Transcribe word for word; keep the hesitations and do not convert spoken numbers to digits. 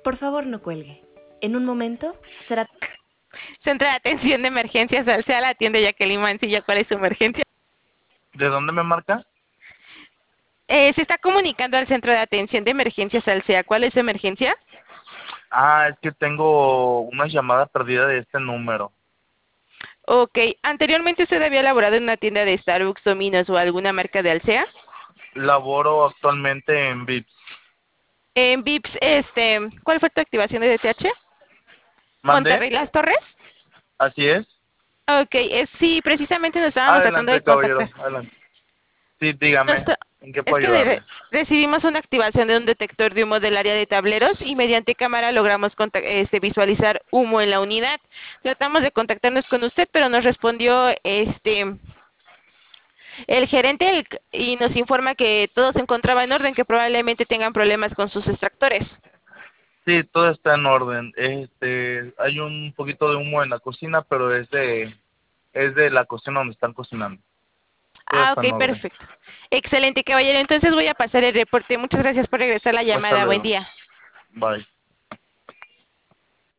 Por favor, no cuelgue. En un momento será... Centro de Atención de Emergencias Alsea, la atiende Jacqueline Mancilla. ¿Cuál es su emergencia? ¿De dónde me marca? Eh, se está comunicando al Centro de Atención de Emergencias Alsea. ¿Cuál es su emergencia? Ah, es que tengo una llamada perdida de este número. Ok. ¿Anteriormente usted había laborado en una tienda de Starbucks, Domino's o alguna marca de Alsea? Laboro actualmente en V I P S. En Vips, este, ¿cuál fue tu activación de D T H? ¿Mandé? ¿Monterrey Las Torres? ¿Así es? Ok, eh, sí, precisamente nos estábamos tratando de Adelante, contactar. caballero, adelante. Sí, dígame, Nuestro- ¿en qué es puedo que de- ayudarle? re- recibimos una activación de un detector de humo del área de tableros y mediante cámara logramos contac- este, visualizar humo en la unidad. Tratamos de contactarnos con usted, pero nos respondió este el gerente el- y nos informa que todo se encontraba en orden, que probablemente tengan problemas con sus extractores. Sí, todo está en orden. Este, hay un poquito de humo en la cocina, pero es de, es de la cocina donde están cocinando. Todo Ah, está en ok, orden. perfecto. Excelente, caballero. Entonces voy a pasar el reporte. Muchas gracias por regresar la Hasta llamada. Buen luego. día. Bye.